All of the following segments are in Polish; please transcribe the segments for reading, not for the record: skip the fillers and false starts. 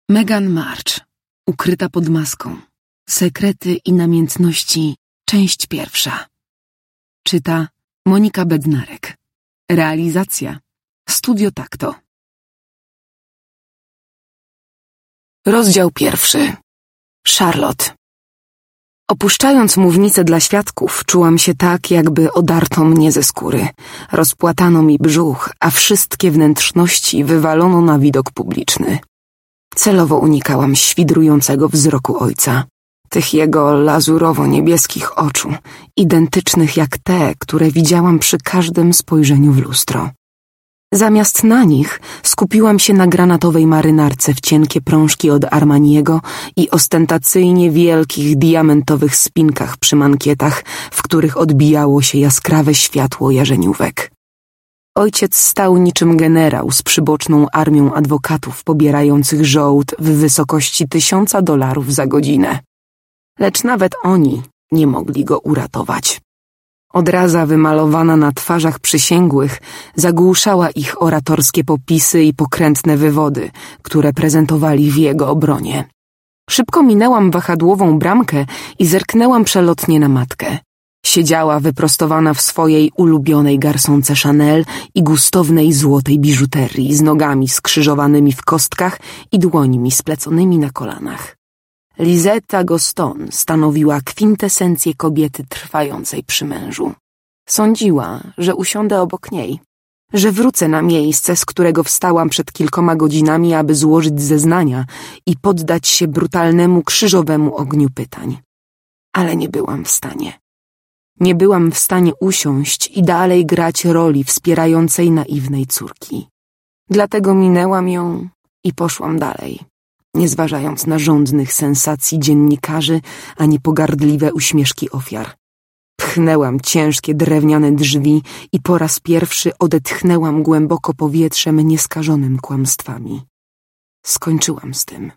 Meghan March, ukryta pod maską. Sekrety i namiętności, część 1. Czyta Monika Bednarek. Realizacja Studio Takto. Rozdział 1. Charlotte. Opuszczając mównicę dla świadków, czułam się tak, jakby odarto mnie ze skóry. Rozpłatano mi brzuch, a wszystkie wnętrzności wywalono na widok publiczny. Celowo unikałam świdrującego wzroku ojca. Tych jego lazurowo-niebieskich oczu, identycznych jak te, które widziałam przy każdym spojrzeniu w lustro. Zamiast na nich skupiłam się na granatowej marynarce w cienkie prążki od Armaniego i ostentacyjnie wielkich diamentowych spinkach przy mankietach, w których odbijało się jaskrawe światło jarzeniówek. Ojciec stał niczym generał z przyboczną armią adwokatów pobierających żołd w wysokości $1000 za godzinę. Lecz nawet oni nie mogli go uratować. Odraza wymalowana na twarzach przysięgłych zagłuszała ich oratorskie popisy i pokrętne wywody, które prezentowali w jego obronie. Szybko minęłam wahadłową bramkę i zerknęłam przelotnie na matkę. Siedziała wyprostowana w swojej ulubionej garsonce Chanel i gustownej złotej biżuterii z nogami skrzyżowanymi w kostkach i dłońmi spleconymi na kolanach. Lisette Agoston stanowiła kwintesencję kobiety trwającej przy mężu. Sądziła, że usiądę obok niej, że wrócę na miejsce, z którego wstałam przed kilkoma godzinami, aby złożyć zeznania i poddać się brutalnemu krzyżowemu ogniu pytań. Ale nie byłam w stanie. Nie byłam w stanie usiąść i dalej grać roli wspierającej naiwnej córki. Dlatego minęłam ją i poszłam dalej, nie zważając na żądnych sensacji dziennikarzy ani pogardliwe uśmieszki ofiar. Pchnęłam ciężkie drewniane drzwi i po raz pierwszy odetchnęłam głęboko powietrzem nieskażonym kłamstwami. Skończyłam z tym.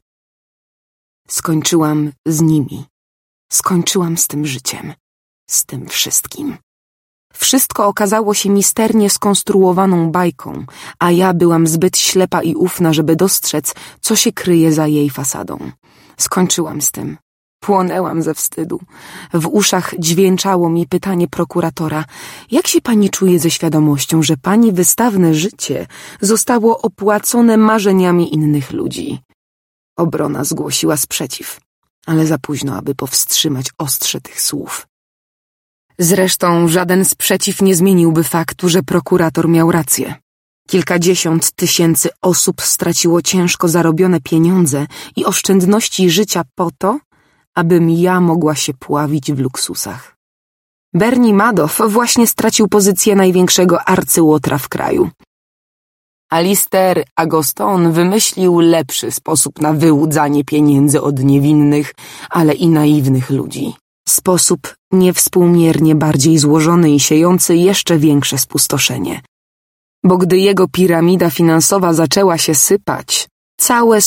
Skończyłam z nimi. Skończyłam z tym życiem. Z tym wszystkim. Wszystko okazało się misternie skonstruowaną bajką, a ja byłam zbyt ślepa i ufna, żeby dostrzec, co się kryje za jej fasadą. Skończyłam z tym. Płonęłam ze wstydu. W uszach dźwięczało mi pytanie prokuratora: jak się pani czuje ze świadomością, że pani wystawne życie zostało opłacone marzeniami innych ludzi? Obrona zgłosiła sprzeciw, ale za późno, aby powstrzymać ostrze tych słów. Zresztą żaden sprzeciw nie zmieniłby faktu, że prokurator miał rację. Kilkadziesiąt tysięcy osób straciło ciężko zarobione pieniądze i oszczędności życia po to, abym ja mogła się pławić w luksusach. Bernie Madoff właśnie stracił pozycję największego arcyłotra w kraju. Alistair Agoston wymyślił lepszy sposób na wyłudzanie pieniędzy od niewinnych, ale i naiwnych ludzi. Sposób niewspółmiernie bardziej złożony i siejący jeszcze większe spustoszenie. Bo gdy jego piramida finansowa zaczęła się sypać, całe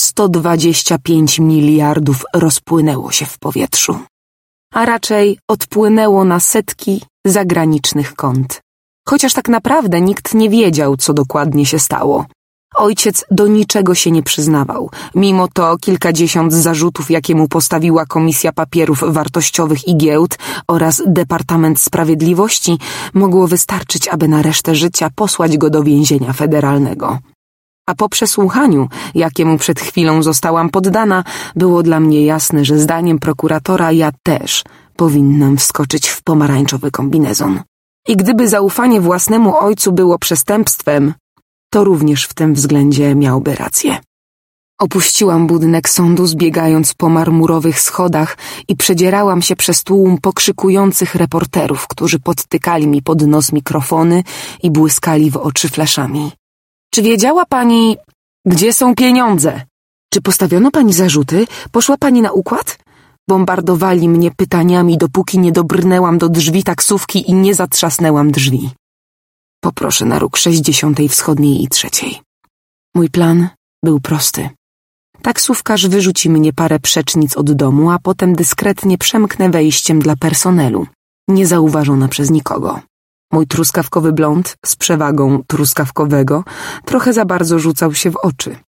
125 miliardów rozpłynęło się w powietrzu. A raczej odpłynęło na setki zagranicznych kont. Chociaż tak naprawdę nikt nie wiedział, co dokładnie się stało. Ojciec do niczego się nie przyznawał. Mimo to kilkadziesiąt zarzutów, jakie mu postawiła Komisja Papierów Wartościowych i Giełd oraz Departament Sprawiedliwości, mogło wystarczyć, aby na resztę życia posłać go do więzienia federalnego. A po przesłuchaniu, jakiemu przed chwilą zostałam poddana, było dla mnie jasne, że zdaniem prokuratora ja też powinnam wskoczyć w pomarańczowy kombinezon. I gdyby zaufanie własnemu ojcu było przestępstwem, to również w tym względzie miałby rację. Opuściłam budynek sądu, zbiegając po marmurowych schodach i przedzierałam się przez tłum pokrzykujących reporterów, którzy podtykali mi pod nos mikrofony i błyskali w oczy fleszami. Czy wiedziała pani, gdzie są pieniądze? Czy postawiono pani zarzuty? Poszła pani na układ? Bombardowali mnie pytaniami, dopóki nie dobrnęłam do drzwi taksówki i nie zatrzasnęłam drzwi. Poproszę na róg 60 wschodniej i 3. Mój plan był prosty. Taksówkarz wyrzuci mnie parę przecznic od domu, a potem dyskretnie przemknę wejściem dla personelu, niezauważona przez nikogo. Mój truskawkowy blond z przewagą truskawkowego trochę za bardzo rzucał się w oczy.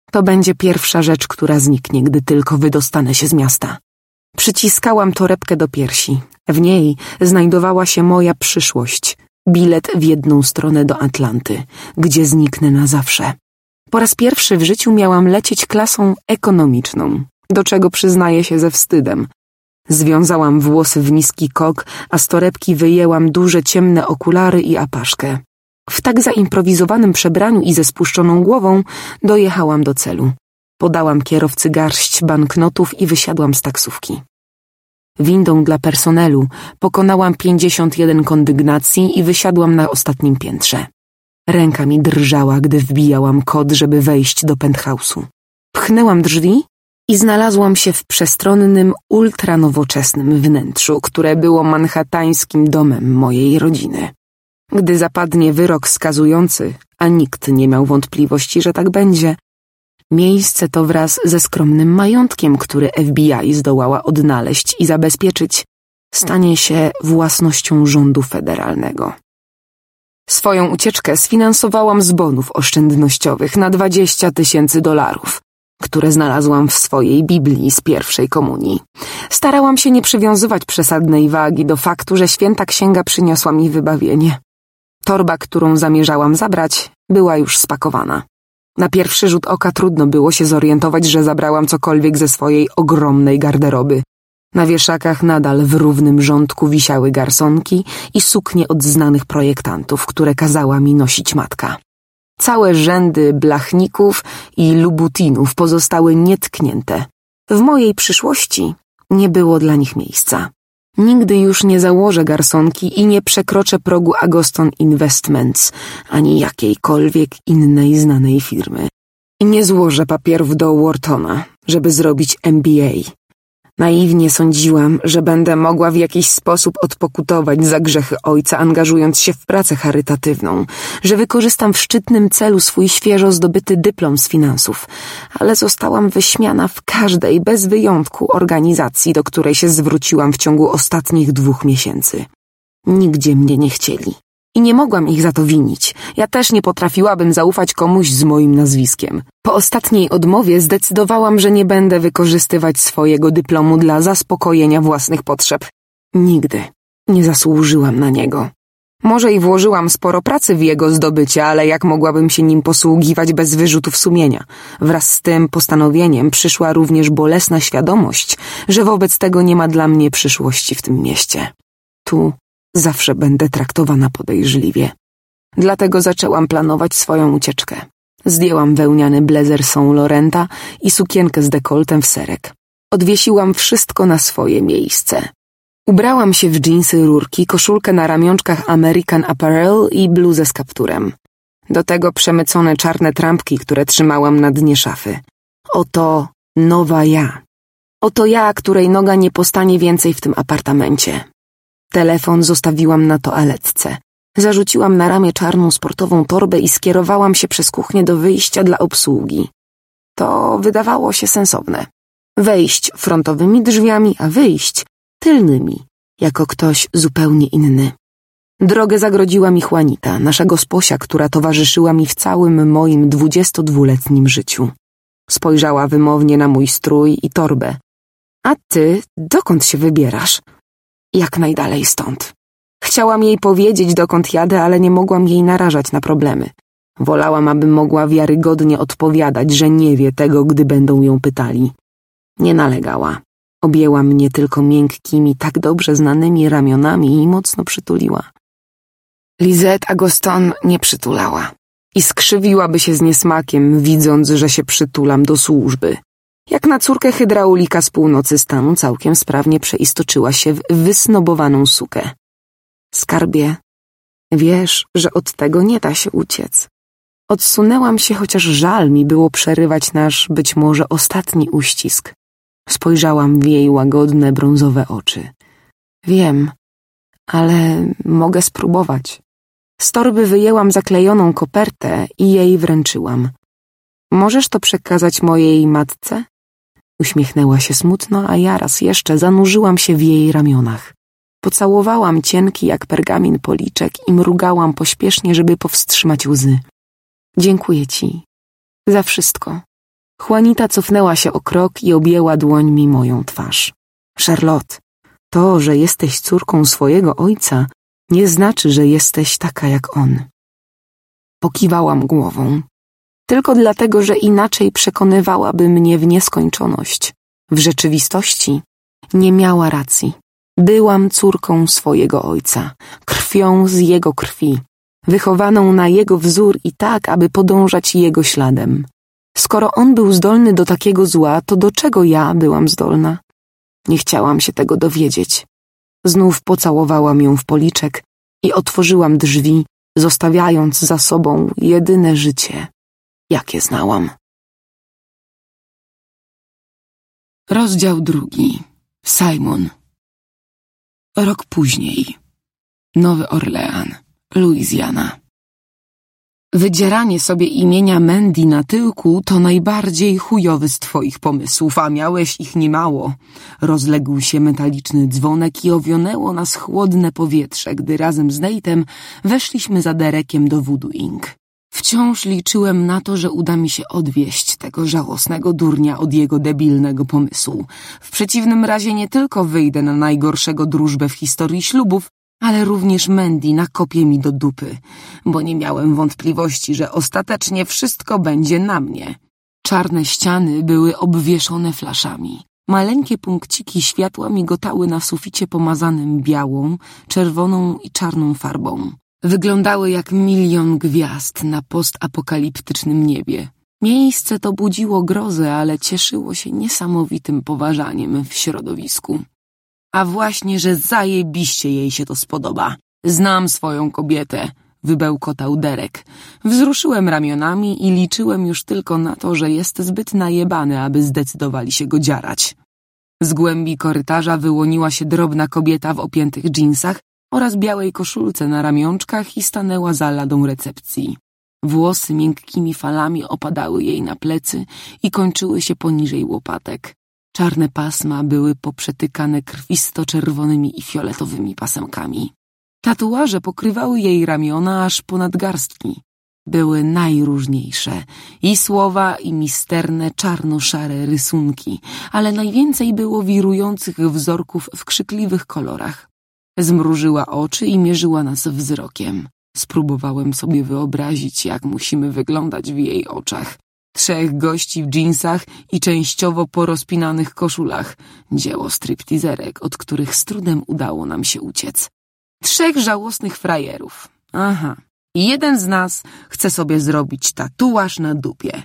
To będzie pierwsza rzecz, która zniknie, gdy tylko wydostanę się z miasta. Przyciskałam torebkę do piersi. W niej znajdowała się moja przyszłość. Bilet w jedną stronę do Atlanty, gdzie zniknę na zawsze. Po raz pierwszy w życiu miałam lecieć klasą ekonomiczną, do czego przyznaję się ze wstydem. Związałam włosy w niski kok, a z torebki wyjęłam duże ciemne okulary i apaszkę. W tak zaimprowizowanym przebraniu i ze spuszczoną głową dojechałam do celu. Podałam kierowcy garść banknotów i wysiadłam z taksówki. Windą dla personelu pokonałam 51 kondygnacji i wysiadłam na ostatnim piętrze. Ręka mi drżała, gdy wbijałam kod, żeby wejść do penthouse'u. Pchnęłam drzwi i znalazłam się w przestronnym, ultranowoczesnym wnętrzu, które było manhattańskim domem mojej rodziny. Gdy zapadnie wyrok skazujący, a nikt nie miał wątpliwości, że tak będzie, miejsce to wraz ze skromnym majątkiem, który FBI zdołała odnaleźć i zabezpieczyć, stanie się własnością rządu federalnego. Swoją ucieczkę sfinansowałam z bonów oszczędnościowych na $20,000, które znalazłam w swojej Biblii z pierwszej komunii. Starałam się nie przywiązywać przesadnej wagi do faktu, że święta księga przyniosła mi wybawienie. Torba, którą zamierzałam zabrać, była już spakowana. Na pierwszy rzut oka trudno było się zorientować, że zabrałam cokolwiek ze swojej ogromnej garderoby. Na wieszakach nadal w równym rządku wisiały garsonki i suknie od znanych projektantów, które kazała mi nosić matka. Całe rzędy blachników i lubutinów pozostały nietknięte. W mojej przyszłości nie było dla nich miejsca. Nigdy już nie założę garsonki i nie przekroczę progu Agoston Investments ani jakiejkolwiek innej znanej firmy. I nie złożę papierów do Whartona, żeby zrobić MBA. Naiwnie sądziłam, że będę mogła w jakiś sposób odpokutować za grzechy ojca, angażując się w pracę charytatywną, że wykorzystam w szczytnym celu swój świeżo zdobyty dyplom z finansów, ale zostałam wyśmiana w każdej, bez wyjątku, organizacji, do której się zwróciłam w ciągu ostatnich 2 miesięcy. Nigdzie mnie nie chcieli. I nie mogłam ich za to winić. Ja też nie potrafiłabym zaufać komuś z moim nazwiskiem. Po ostatniej odmowie zdecydowałam, że nie będę wykorzystywać swojego dyplomu dla zaspokojenia własnych potrzeb. Nigdy nie zasłużyłam na niego. Może i włożyłam sporo pracy w jego zdobycie, ale jak mogłabym się nim posługiwać bez wyrzutów sumienia? Wraz z tym postanowieniem przyszła również bolesna świadomość, że wobec tego nie ma dla mnie przyszłości w tym mieście. Tu zawsze będę traktowana podejrzliwie. Dlatego zaczęłam planować swoją ucieczkę. Zdjęłam wełniany blazer Saint Laurenta i sukienkę z dekoltem w serek. Odwiesiłam wszystko na swoje miejsce. Ubrałam się w dżinsy rurki, koszulkę na ramionczkach American Apparel i bluzę z kapturem. Do tego przemycone czarne trampki, które trzymałam na dnie szafy. Oto nowa ja. Oto ja, której noga nie postanie więcej w tym apartamencie. Telefon zostawiłam na toaletce. Zarzuciłam na ramię czarną sportową torbę i skierowałam się przez kuchnię do wyjścia dla obsługi. To wydawało się sensowne. Wejść frontowymi drzwiami, a wyjść tylnymi, jako ktoś zupełnie inny. Drogę zagrodziła mi Juanita, nasza gosposia, która towarzyszyła mi w całym moim 22-letnim życiu. Spojrzała wymownie na mój strój i torbę. A ty, dokąd się wybierasz? Jak najdalej stąd. Chciałam jej powiedzieć, dokąd jadę, ale nie mogłam jej narażać na problemy. Wolałam, aby mogła wiarygodnie odpowiadać, że nie wie tego, gdy będą ją pytali. Nie nalegała. Objęła mnie tylko miękkimi, tak dobrze znanymi ramionami i mocno przytuliła. Lisette Agoston nie przytulała i skrzywiłaby się z niesmakiem, widząc, że się przytulam do służby. Jak na córkę hydraulika z północy stanu całkiem sprawnie przeistoczyła się w wysnobowaną sukę. Skarbie, wiesz, że od tego nie da się uciec. Odsunęłam się, chociaż żal mi było przerywać nasz być może ostatni uścisk. Spojrzałam w jej łagodne, brązowe oczy. Wiem, ale mogę spróbować. Z torby wyjęłam zaklejoną kopertę i jej wręczyłam. Możesz to przekazać mojej matce? Uśmiechnęła się smutno, a ja raz jeszcze zanurzyłam się w jej ramionach. Pocałowałam cienki jak pergamin policzek i mrugałam pośpiesznie, żeby powstrzymać łzy. Dziękuję ci za wszystko. Juanita cofnęła się o krok i objęła dłońmi moją twarz. Charlotte, to, że jesteś córką swojego ojca, nie znaczy, że jesteś taka jak on. Pokiwałam głową. Tylko dlatego, że inaczej przekonywałaby mnie w nieskończoność. W rzeczywistości nie miała racji. Byłam córką swojego ojca, krwią z jego krwi, wychowaną na jego wzór i tak, aby podążać jego śladem. Skoro on był zdolny do takiego zła, to do czego ja byłam zdolna? Nie chciałam się tego dowiedzieć. Znów pocałowałam ją w policzek i otworzyłam drzwi, zostawiając za sobą jedyne życie, jakie znałam. Rozdział 2. Simon. Rok później. Nowy Orlean, Luizjana. Wydzieranie sobie imienia Mandy na tyłku to najbardziej chujowy z twoich pomysłów, a miałeś ich niemało. Rozległ się metaliczny dzwonek i owionęło nas chłodne powietrze, gdy razem z Nate'em weszliśmy za Derekiem do Voodoo Inc. Wciąż liczyłem na to, że uda mi się odwieść tego żałosnego durnia od jego debilnego pomysłu. W przeciwnym razie nie tylko wyjdę na najgorszego drużbę w historii ślubów, ale również Mandy nakopie mi do dupy, bo nie miałem wątpliwości, że ostatecznie wszystko będzie na mnie. Czarne ściany były obwieszone flaszami. Maleńkie punkciki światła migotały na suficie pomazanym białą, czerwoną i czarną farbą. Wyglądały jak milion gwiazd na postapokaliptycznym niebie. Miejsce to budziło grozę, ale cieszyło się niesamowitym poważaniem w środowisku. A właśnie, że zajebiście jej się to spodoba. Znam swoją kobietę, wybełkotał Derek. Wzruszyłem ramionami i liczyłem już tylko na to, że jest zbyt najebany, aby zdecydowali się go dziarać. Z głębi korytarza wyłoniła się drobna kobieta w opiętych dżinsach oraz białej koszulce na ramionczkach i stanęła za ladą recepcji. Włosy miękkimi falami opadały jej na plecy i kończyły się poniżej łopatek. Czarne pasma były poprzetykane krwisto-czerwonymi i fioletowymi pasemkami. Tatuaże pokrywały jej ramiona aż ponad garstki. Były najróżniejsze i słowa, i misterne, czarno-szare rysunki, ale najwięcej było wirujących wzorków w krzykliwych kolorach. Zmrużyła oczy i mierzyła nas wzrokiem. Spróbowałem sobie wyobrazić, jak musimy wyglądać w jej oczach. 3 gości w dżinsach i częściowo porozpinanych koszulach. Dzieło striptizerek, od których z trudem udało nam się uciec. 3 żałosnych frajerów. Aha. I jeden z nas chce sobie zrobić tatuaż na dupie.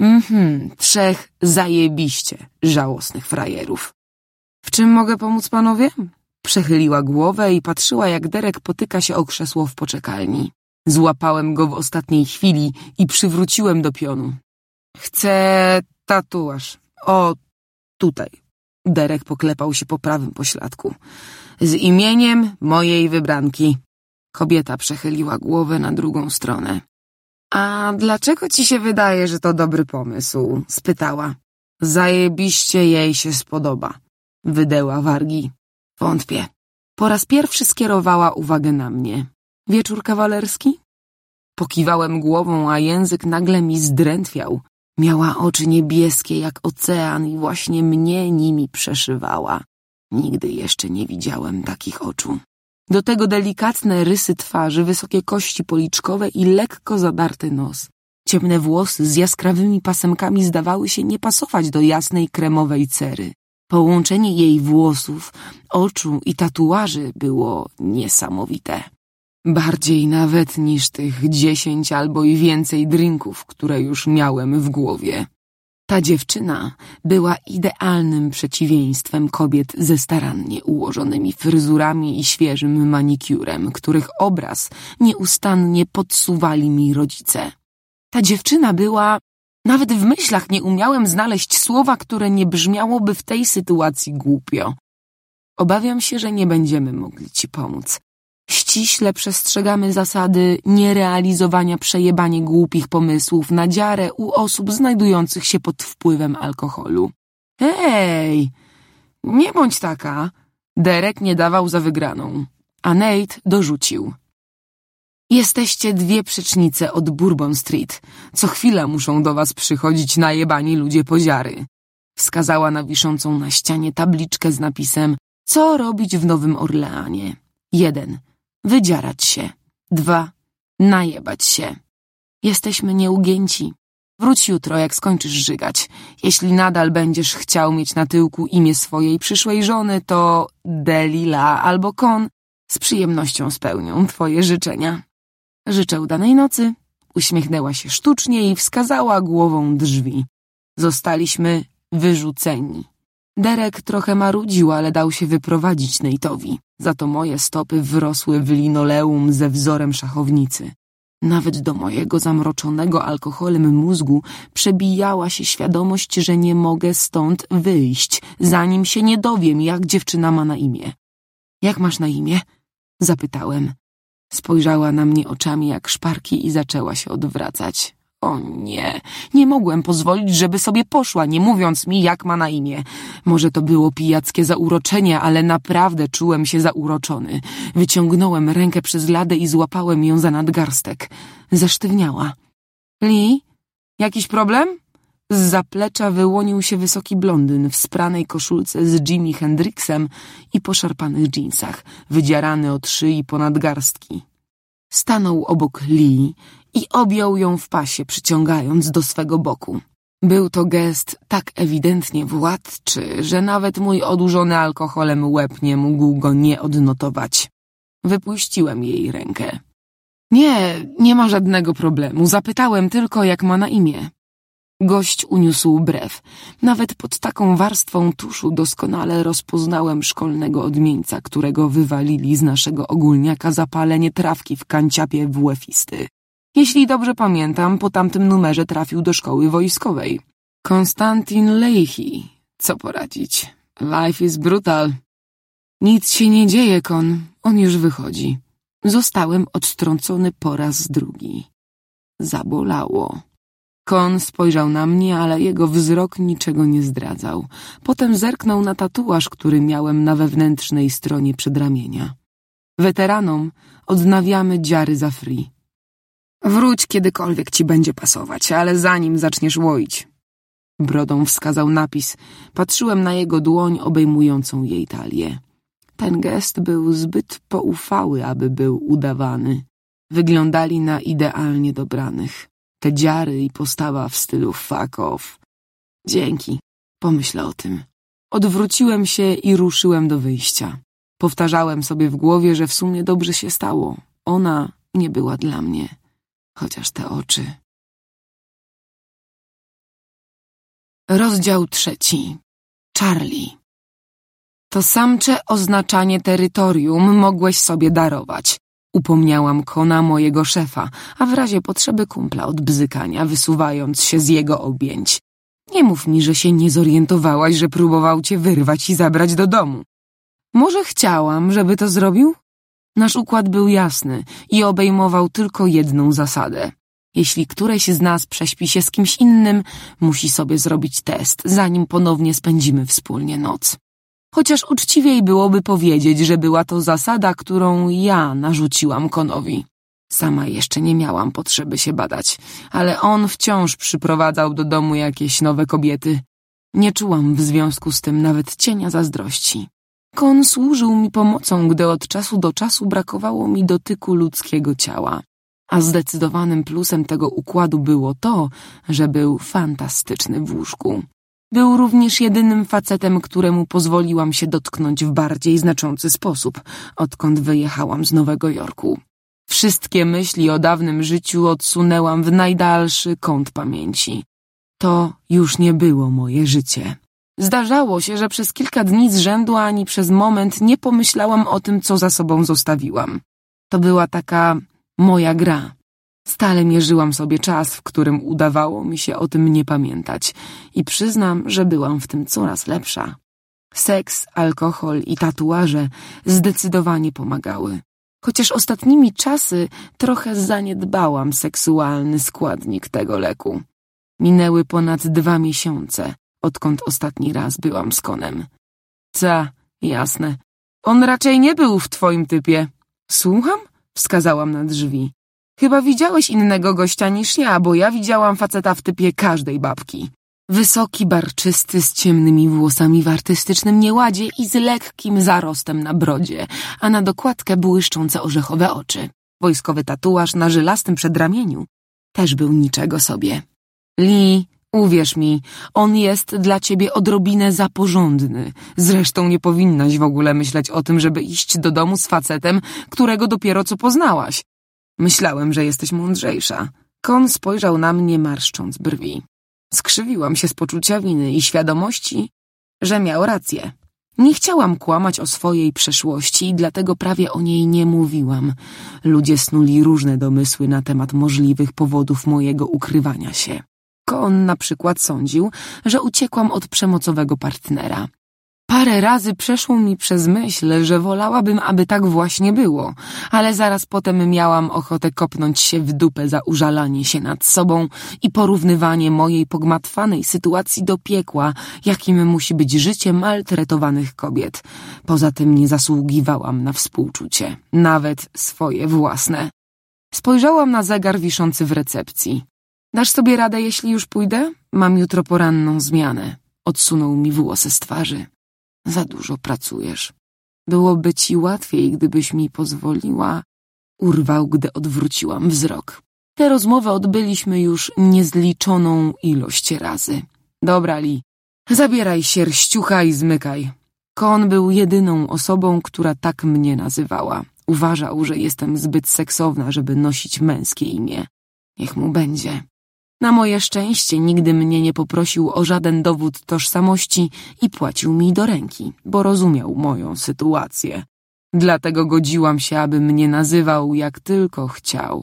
3 zajebiście żałosnych frajerów. W czym mogę pomóc, panowie? Przechyliła głowę i patrzyła, jak Derek potyka się o krzesło w poczekalni. Złapałem go w ostatniej chwili i przywróciłem do pionu. Chcę tatuaż. O, tutaj. Derek poklepał się po prawym pośladku. Z imieniem mojej wybranki. Kobieta przechyliła głowę na drugą stronę. A dlaczego ci się wydaje, że to dobry pomysł? Spytała. Zajebiście jej się spodoba. Wydeła wargi. Wątpię. Po raz pierwszy skierowała uwagę na mnie. Wieczór kawalerski? Pokiwałem głową, a język nagle mi zdrętwiał. Miała oczy niebieskie jak ocean i właśnie mnie nimi przeszywała. Nigdy jeszcze nie widziałem takich oczu. Do tego delikatne rysy twarzy, wysokie kości policzkowe i lekko zadarty nos. Ciemne włosy z jaskrawymi pasemkami zdawały się nie pasować do jasnej kremowej cery. Połączenie jej włosów, oczu i tatuaży było niesamowite. Bardziej nawet niż tych 10 albo i więcej drinków, które już miałem w głowie. Ta dziewczyna była idealnym przeciwieństwem kobiet ze starannie ułożonymi fryzurami i świeżym manikurem, których obraz nieustannie podsuwali mi rodzice. Ta dziewczyna była... Nawet w myślach nie umiałem znaleźć słowa, które nie brzmiałoby w tej sytuacji głupio. Obawiam się, że nie będziemy mogli ci pomóc. Ściśle przestrzegamy zasady nierealizowania przejebanie głupich pomysłów na dziarę u osób znajdujących się pod wpływem alkoholu. Hej, nie bądź taka. Derek nie dawał za wygraną, a Nate dorzucił. Jesteście dwie przecznice od Bourbon Street. Co chwilę muszą do was przychodzić najebani ludzie poziary. Wskazała na wiszącą na ścianie tabliczkę z napisem: co robić w Nowym Orleanie? 1. Wydzierać się. 2. Najebać się. Jesteśmy nieugięci. Wróć jutro, jak skończysz żygać. Jeśli nadal będziesz chciał mieć na tyłku imię swojej przyszłej żony, to Delila albo Con z przyjemnością spełnią twoje życzenia. Życzę udanej nocy. Uśmiechnęła się sztucznie i wskazała głową drzwi. Zostaliśmy wyrzuceni. Derek trochę marudził, ale dał się wyprowadzić Nate'owi. Za to moje stopy wrosły w linoleum ze wzorem szachownicy. Nawet do mojego zamroczonego alkoholem mózgu przebijała się świadomość, że nie mogę stąd wyjść, zanim się nie dowiem, jak dziewczyna ma na imię. Jak masz na imię? Zapytałem. Spojrzała na mnie oczami jak szparki i zaczęła się odwracać. O nie, nie mogłem pozwolić, żeby sobie poszła, nie mówiąc mi, jak ma na imię. Może to było pijackie zauroczenie, ale naprawdę czułem się zauroczony. Wyciągnąłem rękę przez ladę i złapałem ją za nadgarstek. Zesztywniała. Lee? Jakiś problem? Z zaplecza wyłonił się wysoki blondyn w spranej koszulce z Jimi Hendrixem i poszarpanych dżinsach, wydzierany od szyi po nadgarstki. Stanął obok Lee i objął ją w pasie, przyciągając do swego boku. Był to gest tak ewidentnie władczy, że nawet mój odurzony alkoholem łeb nie mógł go nie odnotować. Wypuściłem jej rękę. Nie ma żadnego problemu. Zapytałem tylko, jak ma na imię. Gość uniósł brew. Nawet pod taką warstwą tuszu doskonale rozpoznałem szkolnego odmieńca, którego wywalili z naszego ogólniaka za palenie trawki w kanciapie WF-isty. Jeśli dobrze pamiętam, po tamtym numerze trafił do szkoły wojskowej. Konstantin Leahy. Co poradzić? Life is brutal. Nic się nie dzieje, Con. On już wychodzi. Zostałem odtrącony po raz drugi. Zabolało. Con spojrzał na mnie, ale jego wzrok niczego nie zdradzał. Potem zerknął na tatuaż, który miałem na wewnętrznej stronie przedramienia. Weteranom odnawiamy dziary za free. Wróć kiedykolwiek ci będzie pasować, ale zanim zaczniesz łoić. Brodą wskazał napis. Patrzyłem na jego dłoń obejmującą jej talię. Ten gest był zbyt poufały, aby był udawany. Wyglądali na idealnie dobranych. Te dziary i postawa w stylu fuck off. Dzięki, pomyślę o tym. Odwróciłem się i ruszyłem do wyjścia. Powtarzałem sobie w głowie, że w sumie dobrze się stało. Ona nie była dla mnie. Chociaż te oczy. Rozdział 3. Charlie. To samcze oznaczanie terytorium mogłeś sobie darować. Upomniałam Cona, mojego szefa, a w razie potrzeby kumpla od bzykania, wysuwając się z jego objęć. Nie mów mi, że się nie zorientowałaś, że próbował cię wyrwać i zabrać do domu. Może chciałam, żeby to zrobił? Nasz układ był jasny i obejmował tylko jedną zasadę. Jeśli któreś z nas prześpi się z kimś innym, musi sobie zrobić test, zanim ponownie spędzimy wspólnie noc. Chociaż uczciwiej byłoby powiedzieć, że była to zasada, którą ja narzuciłam Conowi. Sama jeszcze nie miałam potrzeby się badać, ale on wciąż przyprowadzał do domu jakieś nowe kobiety. Nie czułam w związku z tym nawet cienia zazdrości. Con służył mi pomocą, gdy od czasu do czasu brakowało mi dotyku ludzkiego ciała. A zdecydowanym plusem tego układu było to, że był fantastyczny w łóżku. Był również jedynym facetem, któremu pozwoliłam się dotknąć w bardziej znaczący sposób, odkąd wyjechałam z Nowego Jorku. Wszystkie myśli o dawnym życiu odsunęłam w najdalszy kąt pamięci. To już nie było moje życie. Zdarzało się, że przez kilka dni z rzędu ani przez moment nie pomyślałam o tym, co za sobą zostawiłam. To była taka moja gra. Stale mierzyłam sobie czas, w którym udawało mi się o tym nie pamiętać i przyznam, że byłam w tym coraz lepsza. Seks, alkohol i tatuaże zdecydowanie pomagały. Chociaż ostatnimi czasy trochę zaniedbałam seksualny składnik tego leku. Minęły ponad 2 miesiące, odkąd ostatni raz byłam z Conem. Jasne. On raczej nie był w twoim typie. Słucham? Wskazałam na drzwi. Chyba widziałeś innego gościa niż ja, bo ja widziałam faceta w typie każdej babki. Wysoki, barczysty, z ciemnymi włosami w artystycznym nieładzie i z lekkim zarostem na brodzie, a na dokładkę błyszczące orzechowe oczy. Wojskowy tatuaż na żylastym przedramieniu też był niczego sobie. Lee, uwierz mi, on jest dla ciebie odrobinę za porządny. Zresztą nie powinnaś w ogóle myśleć o tym, żeby iść do domu z facetem, którego dopiero co poznałaś. Myślałem, że jesteś mądrzejsza. Kon spojrzał na mnie, marszcząc brwi. Skrzywiłam się z poczucia winy i świadomości, że miał rację. Nie chciałam kłamać o swojej przeszłości i dlatego prawie o niej nie mówiłam. Ludzie snuli różne domysły na temat możliwych powodów mojego ukrywania się. Kon na przykład sądził, że uciekłam od przemocowego partnera. Parę razy przeszło mi przez myśl, że wolałabym, aby tak właśnie było, ale zaraz potem miałam ochotę kopnąć się w dupę za użalanie się nad sobą i porównywanie mojej pogmatwanej sytuacji do piekła, jakim musi być życie maltretowanych kobiet. Poza tym nie zasługiwałam na współczucie, nawet swoje własne. Spojrzałam na zegar wiszący w recepcji. Dasz sobie radę, jeśli już pójdę? Mam jutro poranną zmianę. Odsunął mi włosy z twarzy. Za dużo pracujesz. Byłoby ci łatwiej, gdybyś mi pozwoliła. Urwał, gdy odwróciłam wzrok. Tę rozmowę odbyliśmy już niezliczoną ilość razy. Dobra, Lee, zabieraj sierściucha i zmykaj. Kon był jedyną osobą, która tak mnie nazywała. Uważał, że jestem zbyt seksowna, żeby nosić męskie imię. Niech mu będzie. Na moje szczęście nigdy mnie nie poprosił o żaden dowód tożsamości i płacił mi do ręki, bo rozumiał moją sytuację. Dlatego godziłam się, aby mnie nazywał, jak tylko chciał.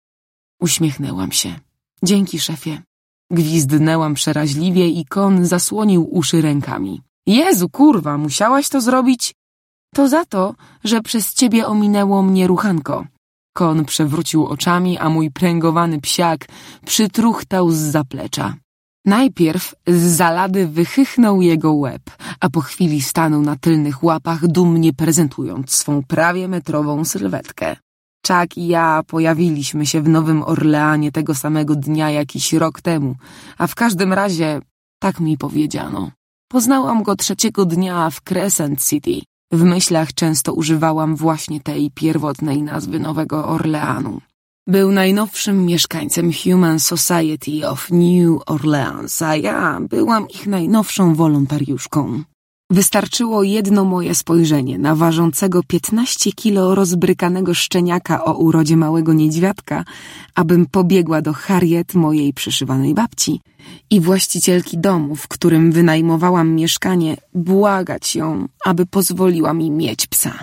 Uśmiechnęłam się. Dzięki, szefie. Gwizdnęłam przeraźliwie i Kon zasłonił uszy rękami. Jezu, kurwa, musiałaś to zrobić? To za to, że przez ciebie ominęło mnie ruchanko. Kon przewrócił oczami, a mój pręgowany psiak przytruchtał z zaplecza. Najpierw z zalady wychychnął jego łeb, a po chwili stanął na tylnych łapach, dumnie prezentując swą prawie metrową sylwetkę. Chuck i ja pojawiliśmy się w Nowym Orleanie tego samego dnia jakiś rok temu, a w każdym razie tak mi powiedziano. Poznałam go trzeciego dnia w Crescent City. W myślach często używałam właśnie tej pierwotnej nazwy Nowego Orleanu. Był najnowszym mieszkańcem Human Society of New Orleans, a ja byłam ich najnowszą wolontariuszką. Wystarczyło jedno moje spojrzenie na ważącego 15 kilo rozbrykanego szczeniaka o urodzie małego niedźwiadka, abym pobiegła do Harriet, mojej przyszywanej babci, i właścicielki domu, w którym wynajmowałam mieszkanie, błagać ją, aby pozwoliła mi mieć psa.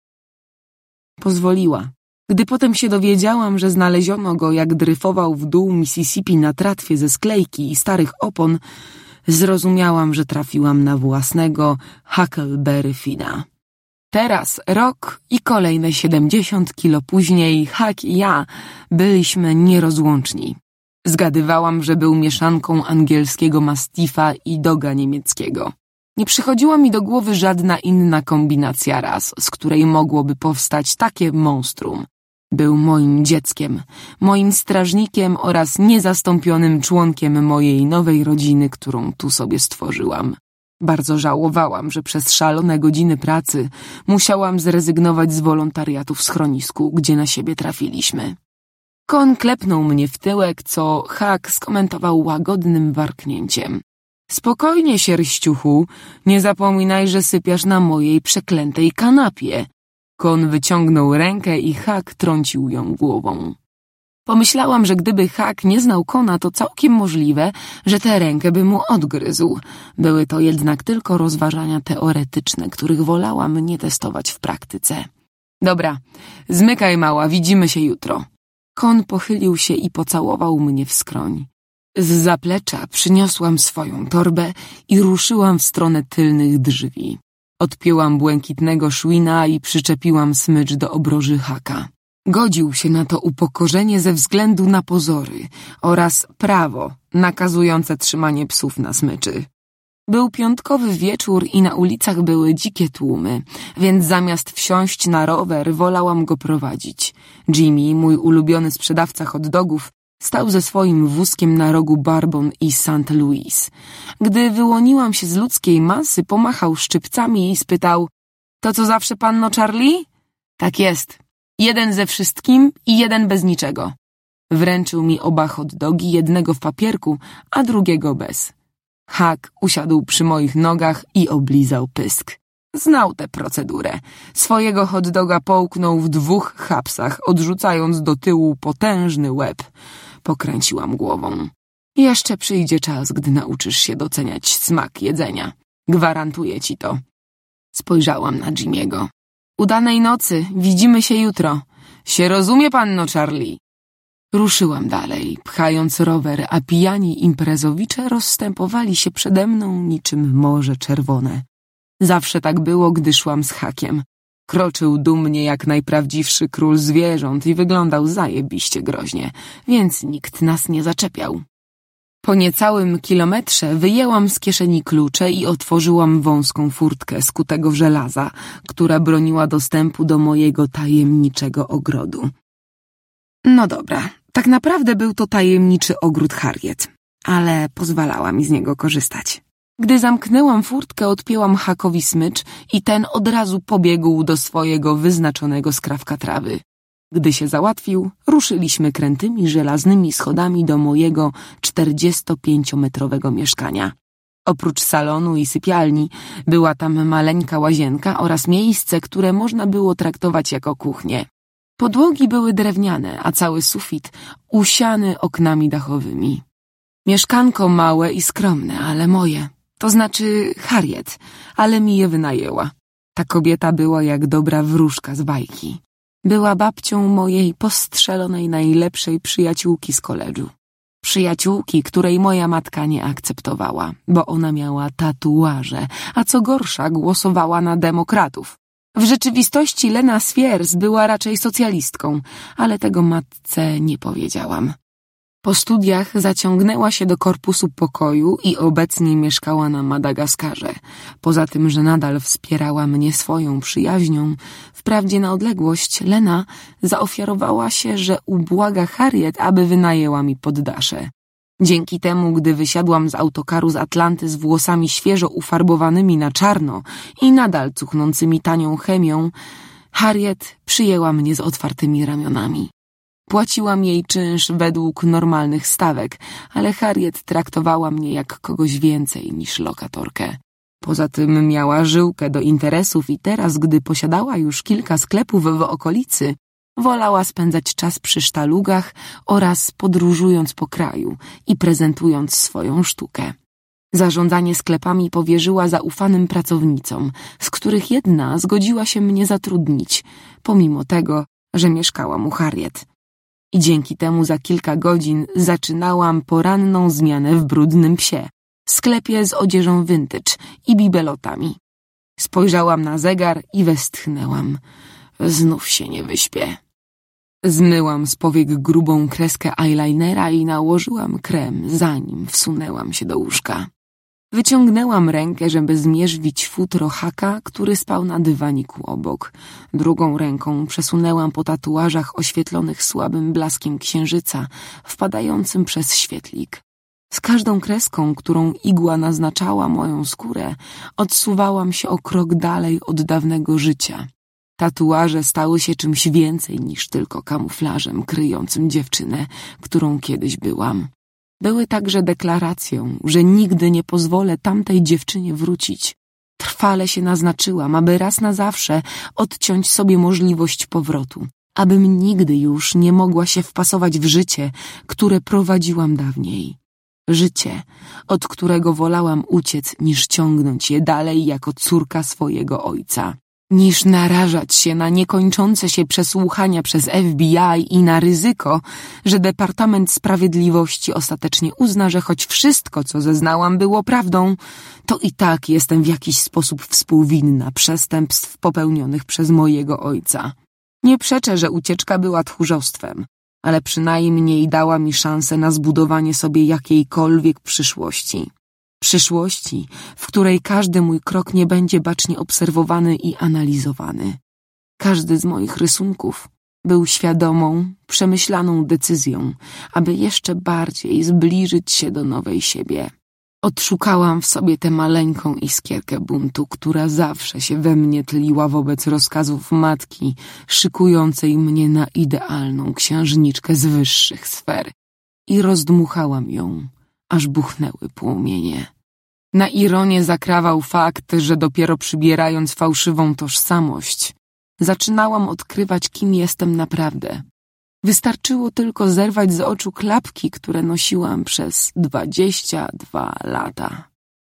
Pozwoliła. Gdy potem się dowiedziałam, że znaleziono go, jak dryfował w dół Mississippi na tratwie ze sklejki i starych opon, zrozumiałam, że trafiłam na własnego Huckleberry Finna. Teraz, rok i kolejne 70 kilo później, Huck i ja byliśmy nierozłączni. Zgadywałam, że był mieszanką angielskiego mastifa i doga niemieckiego. Nie przychodziła mi do głowy żadna inna kombinacja ras, z której mogłoby powstać takie monstrum. Był moim dzieckiem, moim strażnikiem oraz niezastąpionym członkiem mojej nowej rodziny, którą tu sobie stworzyłam. Bardzo żałowałam, że przez szalone godziny pracy musiałam zrezygnować z wolontariatu w schronisku, gdzie na siebie trafiliśmy. Kon klepnął mnie w tyłek, co Huck skomentował łagodnym warknięciem. Spokojnie, sierściuchu, nie zapominaj, że sypiasz na mojej przeklętej kanapie. Kon wyciągnął rękę i Huck trącił ją głową. Pomyślałam, że gdyby Huck nie znał Kona, to całkiem możliwe, że tę rękę by mu odgryzł. Były to jednak tylko rozważania teoretyczne, których wolałam nie testować w praktyce. Dobra, zmykaj, mała, widzimy się jutro. Kon pochylił się i pocałował mnie w skroń. Z zaplecza przyniosłam swoją torbę i ruszyłam w stronę tylnych drzwi. Odpięłam błękitnego szwina i przyczepiłam smycz do obroży Hucka. Godził się na to upokorzenie ze względu na pozory oraz prawo nakazujące trzymanie psów na smyczy. Był piątkowy wieczór i na ulicach były dzikie tłumy, więc zamiast wsiąść na rower, wolałam go prowadzić. Jimmy, mój ulubiony sprzedawca hot dogów, stał ze swoim wózkiem na rogu Bourbon i St. Louis. Gdy wyłoniłam się z ludzkiej masy, pomachał szczypcami i spytał: To co zawsze, panno Charlie? Tak jest. 1 ze wszystkim i 1 bez niczego. Wręczył mi oba hot dogi, jednego w papierku, a drugiego bez. Huck usiadł przy moich nogach i oblizał pysk. Znał tę procedurę. Swojego hot doga połknął w 2 chapsach, odrzucając do tyłu potężny łeb. Pokręciłam głową. Jeszcze przyjdzie czas, gdy nauczysz się doceniać smak jedzenia. Gwarantuję ci to. Spojrzałam na Jimmy'ego. Udanej nocy, widzimy się jutro. Się rozumie, panno Charlie? Ruszyłam dalej, pchając rower, a pijani imprezowicze rozstępowali się przede mną niczym Morze Czerwone. Zawsze tak było, gdy szłam z Huckiem. Kroczył dumnie jak najprawdziwszy król zwierząt i wyglądał zajebiście groźnie, więc nikt nas nie zaczepiał. Po niecałym kilometrze wyjęłam z kieszeni klucze i otworzyłam wąską furtkę z kutego żelaza, która broniła dostępu do mojego tajemniczego ogrodu. No dobra, tak naprawdę był to tajemniczy ogród Harriet, ale pozwalała mi z niego korzystać. Gdy zamknęłam furtkę, odpięłam Huckowi smycz i ten od razu pobiegł do swojego wyznaczonego skrawka trawy. Gdy się załatwił, ruszyliśmy krętymi żelaznymi schodami do mojego 45-metrowego mieszkania. Oprócz salonu i sypialni była tam maleńka łazienka oraz miejsce, które można było traktować jako kuchnię. Podłogi były drewniane, a cały sufit usiany oknami dachowymi. Mieszkanko małe i skromne, ale moje. To znaczy Harriet, ale mi je wynajęła. Ta kobieta była jak dobra wróżka z bajki. Była babcią mojej postrzelonej najlepszej przyjaciółki z koledżu. Przyjaciółki, której moja matka nie akceptowała, bo ona miała tatuaże, a co gorsza głosowała na demokratów. W rzeczywistości Lena Swiers była raczej socjalistką, ale tego matce nie powiedziałam. Po studiach zaciągnęła się do korpusu pokoju i obecnie mieszkała na Madagaskarze. Poza tym, że nadal wspierała mnie swoją przyjaźnią, wprawdzie na odległość, Lena zaofiarowała się, że ubłaga Harriet, aby wynajęła mi poddasze. Dzięki temu, gdy wysiadłam z autokaru z Atlanty z włosami świeżo ufarbowanymi na czarno i nadal cuchnącymi tanią chemią, Harriet przyjęła mnie z otwartymi ramionami. Płaciłam jej czynsz według normalnych stawek, ale Harriet traktowała mnie jak kogoś więcej niż lokatorkę. Poza tym miała żyłkę do interesów i teraz, gdy posiadała już kilka sklepów w okolicy, wolała spędzać czas przy sztalugach oraz podróżując po kraju i prezentując swoją sztukę. Zarządzanie sklepami powierzyła zaufanym pracownicom, z których jedna zgodziła się mnie zatrudnić, pomimo tego, że mieszkałam u Harriet. I dzięki temu za kilka godzin zaczynałam poranną zmianę w Brudnym Psie, sklepie z odzieżą vintage i bibelotami. Spojrzałam na zegar i westchnęłam. Znów się nie wyśpię. Zmyłam z powiek grubą kreskę eyelinera i nałożyłam krem, zanim wsunęłam się do łóżka. Wyciągnęłam rękę, żeby zmierzwić futro Hucka, który spał na dywaniku obok. Drugą ręką przesunęłam po tatuażach oświetlonych słabym blaskiem księżyca, wpadającym przez świetlik. Z każdą kreską, którą igła naznaczała moją skórę, odsuwałam się o krok dalej od dawnego życia. Tatuaże stały się czymś więcej niż tylko kamuflażem kryjącym dziewczynę, którą kiedyś byłam. Były także deklaracją, że nigdy nie pozwolę tamtej dziewczynie wrócić. Trwale się naznaczyłam, aby raz na zawsze odciąć sobie możliwość powrotu, abym nigdy już nie mogła się wpasować w życie, które prowadziłam dawniej. Życie, od którego wolałam uciec, niż ciągnąć je dalej jako córka swojego ojca. Niż narażać się na niekończące się przesłuchania przez FBI i na ryzyko, że Departament Sprawiedliwości ostatecznie uzna, że choć wszystko, co zeznałam, było prawdą, to i tak jestem w jakiś sposób współwinna przestępstw popełnionych przez mojego ojca. Nie przeczę, że ucieczka była tchórzostwem, ale przynajmniej dała mi szansę na zbudowanie sobie jakiejkolwiek przyszłości. Przyszłości, w której każdy mój krok nie będzie bacznie obserwowany i analizowany. Każdy z moich rysunków był świadomą, przemyślaną decyzją, aby jeszcze bardziej zbliżyć się do nowej siebie. Odszukałam w sobie tę maleńką iskierkę buntu, która zawsze się we mnie tliła wobec rozkazów matki, szykującej mnie na idealną księżniczkę z wyższych sfer, i rozdmuchałam ją, aż buchnęły płomienie. Na ironię zakrawał fakt, że dopiero przybierając fałszywą tożsamość, zaczynałam odkrywać, kim jestem naprawdę. Wystarczyło tylko zerwać z oczu klapki, które nosiłam przez 22 lata.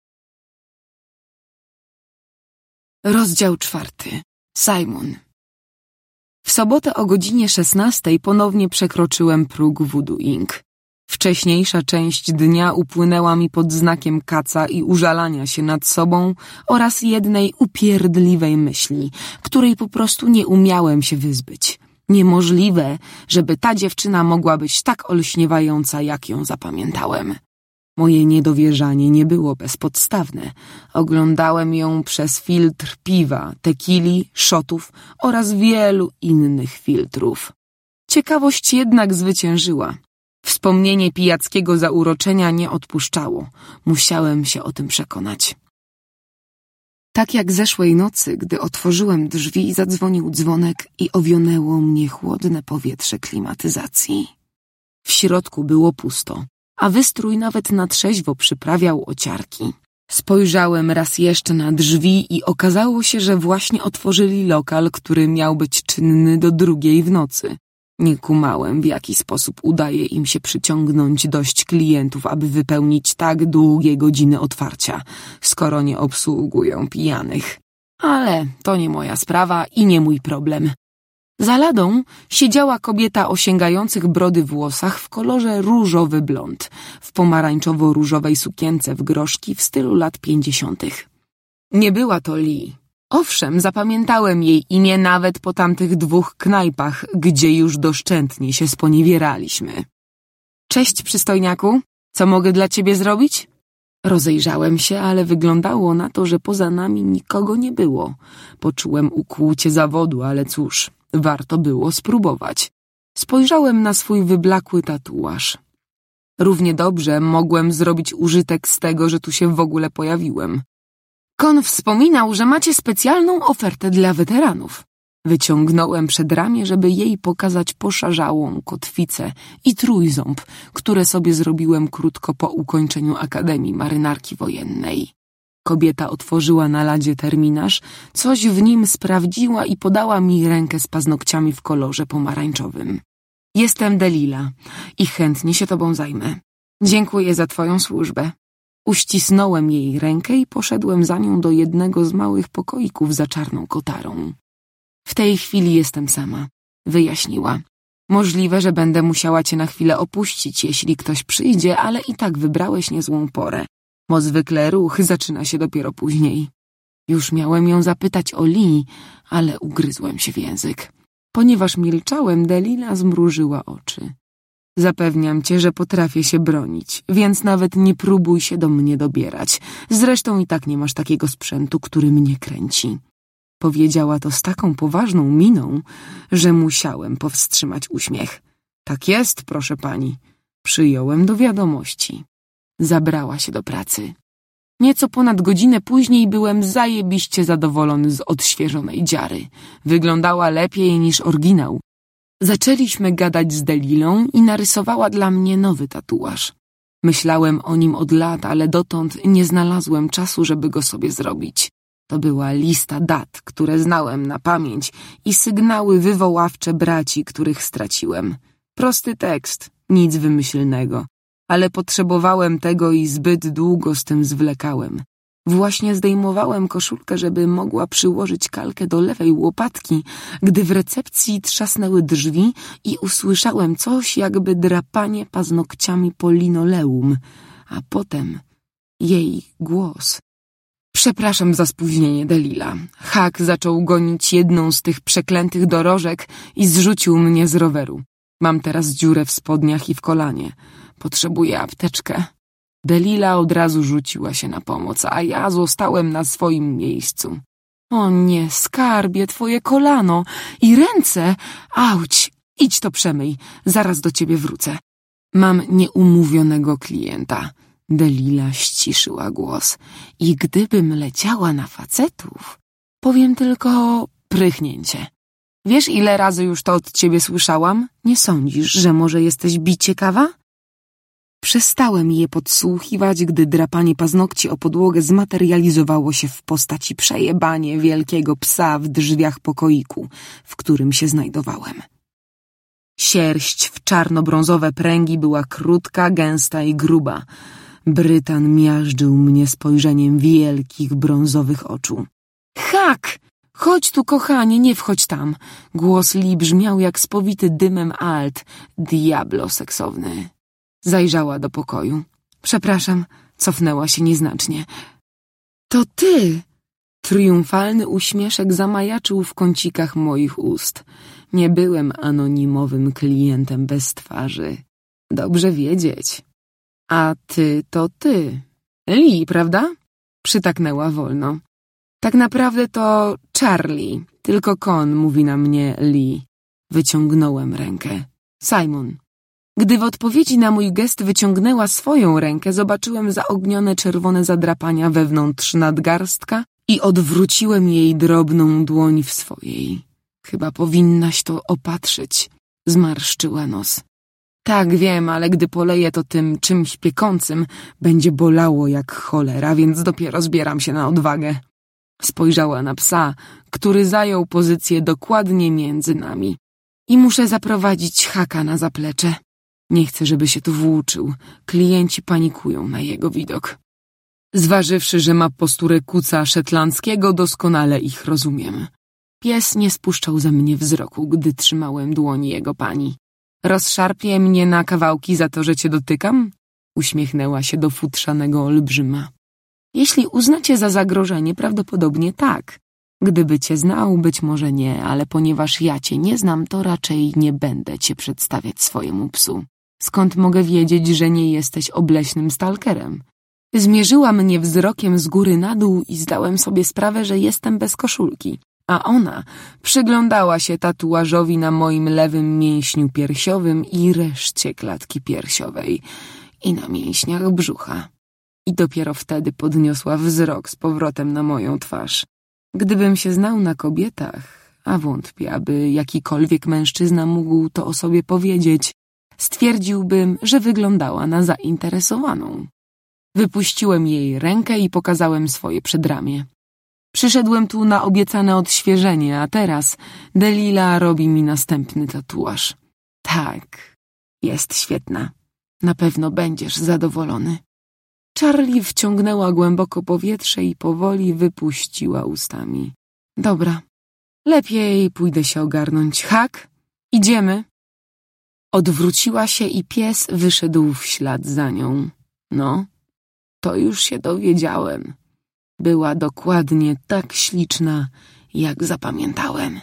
Rozdział 4. Simon. W sobotę o godzinie 16 ponownie przekroczyłem próg Voodoo Inc. Wcześniejsza część dnia upłynęła mi pod znakiem kaca i użalania się nad sobą oraz jednej upierdliwej myśli, której po prostu nie umiałem się wyzbyć. Niemożliwe, żeby ta dziewczyna mogła być tak olśniewająca, jak ją zapamiętałem. Moje niedowierzanie nie było bezpodstawne. Oglądałem ją przez filtr piwa, tekili, szotów oraz wielu innych filtrów. Ciekawość jednak zwyciężyła. Wspomnienie pijackiego zauroczenia nie odpuszczało. Musiałem się o tym przekonać. Tak jak zeszłej nocy, gdy otworzyłem drzwi, zadzwonił dzwonek i owionęło mnie chłodne powietrze klimatyzacji. W środku było pusto, a wystrój nawet na trzeźwo przyprawiał ociarki. Spojrzałem raz jeszcze na drzwi i okazało się, że właśnie otworzyli lokal, który miał być czynny do 2 w nocy. Nie kumałem, w jaki sposób udaje im się przyciągnąć dość klientów, aby wypełnić tak długie godziny otwarcia, skoro nie obsługują pijanych. Ale to nie moja sprawa i nie mój problem. Za ladą siedziała kobieta o sięgających brody włosach w kolorze różowy blond, w pomarańczowo-różowej sukience w groszki w stylu lat 50. Nie była to Lee. Owszem, zapamiętałem jej imię nawet po tamtych 2 knajpach, gdzie już doszczętnie się sponiewieraliśmy. Cześć, przystojniaku, co mogę dla ciebie zrobić? Rozejrzałem się, ale wyglądało na to, że poza nami nikogo nie było. Poczułem ukłucie zawodu, ale cóż, warto było spróbować. Spojrzałem na swój wyblakły tatuaż. Równie dobrze mogłem zrobić użytek z tego, że tu się w ogóle pojawiłem. Kon wspominał, że macie specjalną ofertę dla weteranów. Wyciągnąłem przedramię, żeby jej pokazać poszarzałą kotwicę i trójząb, które sobie zrobiłem krótko po ukończeniu Akademii Marynarki Wojennej. Kobieta otworzyła na ladzie terminarz, coś w nim sprawdziła i podała mi rękę z paznokciami w kolorze pomarańczowym. Jestem Delila i chętnie się tobą zajmę. Dziękuję za twoją służbę. Uścisnąłem jej rękę i poszedłem za nią do jednego z małych pokoików za czarną kotarą. W tej chwili jestem sama, wyjaśniła. Możliwe, że będę musiała cię na chwilę opuścić, jeśli ktoś przyjdzie, ale i tak wybrałeś niezłą porę, bo zwykle ruch zaczyna się dopiero później. Już miałem ją zapytać o Lee, ale ugryzłem się w język. Ponieważ milczałem, Delila zmrużyła oczy. Zapewniam cię, że potrafię się bronić, więc nawet nie próbuj się do mnie dobierać. Zresztą i tak nie masz takiego sprzętu, który mnie kręci. Powiedziała to z taką poważną miną, że musiałem powstrzymać uśmiech. Tak jest, proszę pani. Przyjąłem do wiadomości. Zabrała się do pracy. Nieco ponad godzinę później byłem zajebiście zadowolony z odświeżonej dziary. Wyglądała lepiej niż oryginał. Zaczęliśmy gadać z Delilą i narysowała dla mnie nowy tatuaż. Myślałem o nim od lat, ale dotąd nie znalazłem czasu, żeby go sobie zrobić. To była lista dat, które znałem na pamięć i sygnały wywoławcze braci, których straciłem. Prosty tekst, nic wymyślnego, ale potrzebowałem tego i zbyt długo z tym zwlekałem. Właśnie zdejmowałem koszulkę, żeby mogła przyłożyć kalkę do lewej łopatki, gdy w recepcji trzasnęły drzwi i usłyszałem coś jakby drapanie paznokciami po linoleum, a potem jej głos. Przepraszam za spóźnienie, Delila. Hak zaczął gonić jedną z tych przeklętych dorożek i zrzucił mnie z roweru. Mam teraz dziurę w spodniach i w kolanie. Potrzebuję apteczkę. Delila od razu rzuciła się na pomoc, a ja zostałem na swoim miejscu. O nie, skarbie, twoje kolano i ręce! Auć! Idź to przemyj, zaraz do ciebie wrócę. Mam nieumówionego klienta. Delila ściszyła głos. I gdybym leciała na facetów, powiem tylko prychnięcie. Wiesz, ile razy już to od ciebie słyszałam? Nie sądzisz, że może jesteś ciekawa? Przestałem je podsłuchiwać, gdy drapanie paznokci o podłogę zmaterializowało się w postaci przejebanie wielkiego psa w drzwiach pokoiku, w którym się znajdowałem. Sierść w czarno-brązowe pręgi była krótka, gęsta i gruba. Brytan miażdżył mnie spojrzeniem wielkich, brązowych oczu. Hak! Chodź tu, kochanie, nie wchodź tam. Głos Li brzmiał jak spowity dymem alt, diablo seksowny. Zajrzała do pokoju. Przepraszam, cofnęła się nieznacznie. To ty! Triumfalny uśmieszek zamajaczył w kącikach moich ust. Nie byłem anonimowym klientem bez twarzy. Dobrze wiedzieć. A ty to ty. Li, prawda? Przytaknęła wolno. Tak naprawdę to Charlie, tylko Kon mówi na mnie Li. Wyciągnąłem rękę. Simon. Gdy w odpowiedzi na mój gest wyciągnęła swoją rękę, zobaczyłem zaognione czerwone zadrapania wewnątrz nadgarstka i odwróciłem jej drobną dłoń w swojej. Chyba powinnaś to opatrzyć. Zmarszczyła nos. Tak, wiem, ale gdy poleję to tym czymś piekącym, będzie bolało jak cholera, więc dopiero zbieram się na odwagę. Spojrzała na psa, który zajął pozycję dokładnie między nami. I muszę zaprowadzić Haka na zaplecze. Nie chcę, żeby się tu włóczył. Klienci panikują na jego widok. Zważywszy, że ma posturę kuca szetlandzkiego, doskonale ich rozumiem. Pies nie spuszczał ze mnie wzroku, gdy trzymałem dłoni jego pani. Rozszarpie mnie na kawałki za to, że cię dotykam? Uśmiechnęła się do futrzanego olbrzyma. Jeśli uznacie za zagrożenie, prawdopodobnie tak. Gdyby cię znał, być może nie, ale ponieważ ja cię nie znam, to raczej nie będę cię przedstawiać swojemu psu. Skąd mogę wiedzieć, że nie jesteś obleśnym stalkerem? Zmierzyła mnie wzrokiem z góry na dół i zdałem sobie sprawę, że jestem bez koszulki. A ona przyglądała się tatuażowi na moim lewym mięśniu piersiowym i reszcie klatki piersiowej i na mięśniach brzucha. I dopiero wtedy podniosła wzrok z powrotem na moją twarz. Gdybym się znał na kobietach, a wątpię, aby jakikolwiek mężczyzna mógł to o sobie powiedzieć, stwierdziłbym, że wyglądała na zainteresowaną. Wypuściłem jej rękę i pokazałem swoje przedramię. Przyszedłem tu na obiecane odświeżenie, a teraz Delila robi mi następny tatuaż. Tak, jest świetna. Na pewno będziesz zadowolony. Charlie wciągnęła głęboko powietrze i powoli wypuściła ustami. Dobra, lepiej pójdę się ogarnąć. Hak, idziemy. Odwróciła się i pies wyszedł w ślad za nią. No, to już się dowiedziałem. Była dokładnie tak śliczna, jak zapamiętałem.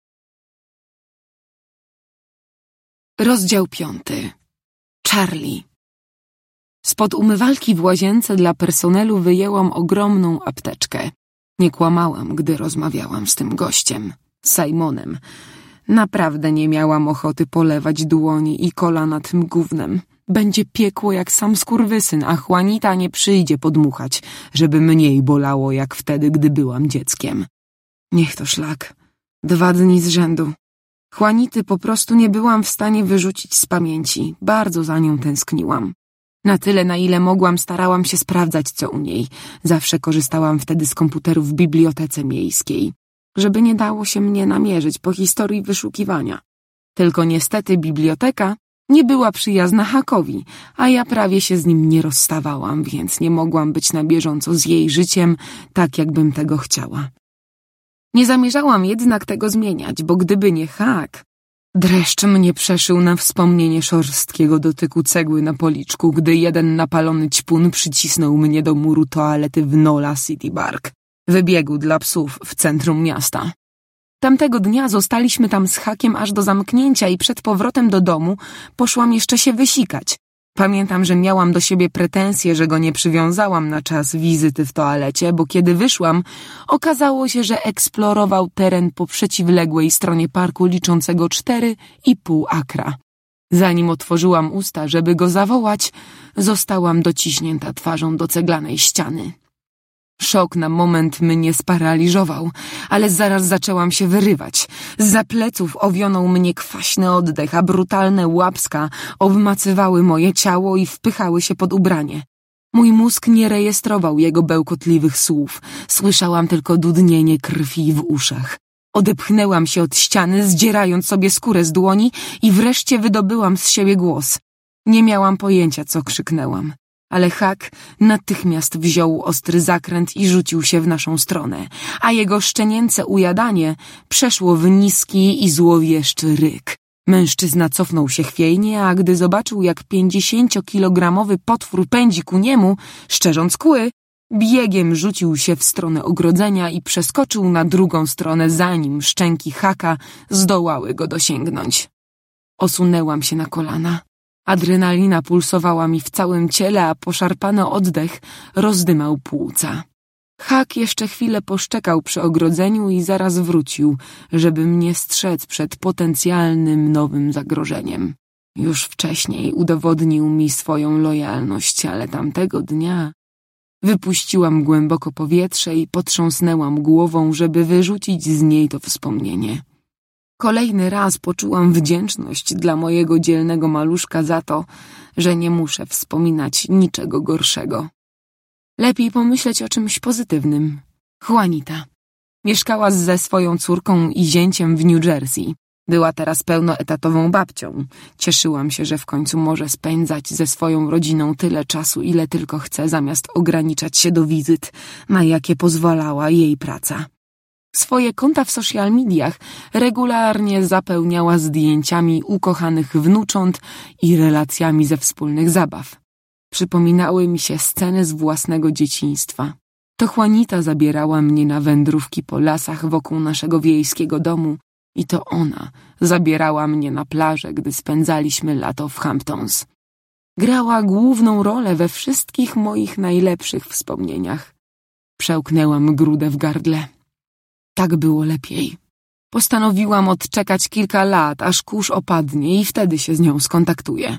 Rozdział 5. Charlie. Spod umywalki w łazience dla personelu wyjęłam ogromną apteczkę. Nie kłamałam, gdy rozmawiałam z tym gościem, Simonem. Naprawdę nie miałam ochoty polewać dłoni i kolana tym gównem. Będzie piekło jak sam skurwysyn, a Juanita nie przyjdzie podmuchać, żeby mniej bolało jak wtedy, gdy byłam dzieckiem. Niech to szlak. 2 dni z rzędu. Juanity po prostu nie byłam w stanie wyrzucić z pamięci. Bardzo za nią tęskniłam. Na tyle, na ile mogłam, starałam się sprawdzać, co u niej. Zawsze korzystałam wtedy z komputerów w bibliotece miejskiej, żeby nie dało się mnie namierzyć po historii wyszukiwania. Tylko niestety biblioteka nie była przyjazna Hakowi, a ja prawie się z nim nie rozstawałam, więc nie mogłam być na bieżąco z jej życiem tak, jakbym tego chciała. Nie zamierzałam jednak tego zmieniać, bo gdyby nie Hak, dreszcz mnie przeszył na wspomnienie szorstkiego dotyku cegły na policzku, gdy jeden napalony ćpun przycisnął mnie do muru toalety w Nola City Park, wybiegu dla psów w centrum miasta. Tamtego dnia zostaliśmy tam z Hakiem aż do zamknięcia i przed powrotem do domu poszłam jeszcze się wysikać. Pamiętam, że miałam do siebie pretensje, że go nie przywiązałam na czas wizyty w toalecie, bo kiedy wyszłam, okazało się, że eksplorował teren po przeciwległej stronie parku liczącego 4,5 akra. Zanim otworzyłam usta, żeby go zawołać, zostałam dociśnięta twarzą do ceglanej ściany. Szok na moment mnie sparaliżował, ale zaraz zaczęłam się wyrywać. Zza pleców owionął mnie kwaśny oddech, a brutalne łapska obmacywały moje ciało i wpychały się pod ubranie. Mój mózg nie rejestrował jego bełkotliwych słów. Słyszałam tylko dudnienie krwi w uszach. Odepchnęłam się od ściany, zdzierając sobie skórę z dłoni i wreszcie wydobyłam z siebie głos. Nie miałam pojęcia, co krzyknęłam. Ale Huck natychmiast wziął ostry zakręt i rzucił się w naszą stronę, a jego szczenięce ujadanie przeszło w niski i złowieszczy ryk. Mężczyzna cofnął się chwiejnie, a gdy zobaczył, jak 50-kilogramowy potwór pędzi ku niemu, szczerząc kły, biegiem rzucił się w stronę ogrodzenia i przeskoczył na drugą stronę, zanim szczęki Hucka zdołały go dosięgnąć. Osunęłam się na kolana. Adrenalina pulsowała mi w całym ciele, a poszarpany oddech rozdymał płuca. Huck jeszcze chwilę poszczekał przy ogrodzeniu i zaraz wrócił, żeby mnie strzec przed potencjalnym nowym zagrożeniem. Już wcześniej udowodnił mi swoją lojalność, ale tamtego dnia wypuściłam głęboko powietrze i potrząsnęłam głową, żeby wyrzucić z niej to wspomnienie. Kolejny raz poczułam wdzięczność dla mojego dzielnego maluszka za to, że nie muszę wspominać niczego gorszego. Lepiej pomyśleć o czymś pozytywnym. Juanita. Mieszkała ze swoją córką i zięciem w New Jersey. Była teraz pełnoetatową babcią. Cieszyłam się, że w końcu może spędzać ze swoją rodziną tyle czasu, ile tylko chce, zamiast ograniczać się do wizyt, na jakie pozwalała jej praca. Swoje konta w social mediach regularnie zapełniała zdjęciami ukochanych wnucząt i relacjami ze wspólnych zabaw. Przypominały mi się sceny z własnego dzieciństwa. To Juanita zabierała mnie na wędrówki po lasach wokół naszego wiejskiego domu i to ona zabierała mnie na plażę, gdy spędzaliśmy lato w Hamptons. Grała główną rolę we wszystkich moich najlepszych wspomnieniach. Przełknęłam grudę w gardle. Tak było lepiej. Postanowiłam odczekać kilka lat, aż kurz opadnie i wtedy się z nią skontaktuję.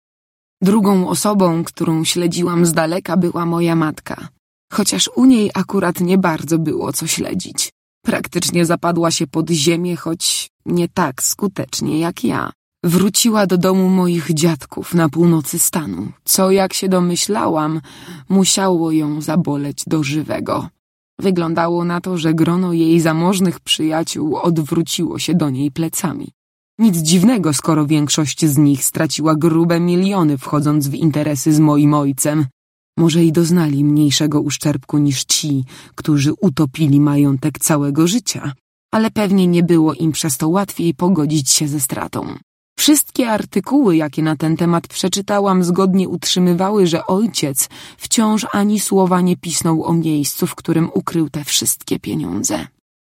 Drugą osobą, którą śledziłam z daleka, była moja matka. Chociaż u niej akurat nie bardzo było co śledzić. Praktycznie zapadła się pod ziemię, choć nie tak skutecznie jak ja. Wróciła do domu moich dziadków na północy stanu, co, jak się domyślałam, musiało ją zaboleć do żywego. Wyglądało na to, że grono jej zamożnych przyjaciół odwróciło się do niej plecami. Nic dziwnego, skoro większość z nich straciła grube miliony, wchodząc w interesy z moim ojcem. Może i doznali mniejszego uszczerbku niż ci, którzy utopili majątek całego życia, ale pewnie nie było im przez to łatwiej pogodzić się ze stratą. Wszystkie artykuły, jakie na ten temat przeczytałam, zgodnie utrzymywały, że ojciec wciąż ani słowa nie pisnął o miejscu, w którym ukrył te wszystkie pieniądze.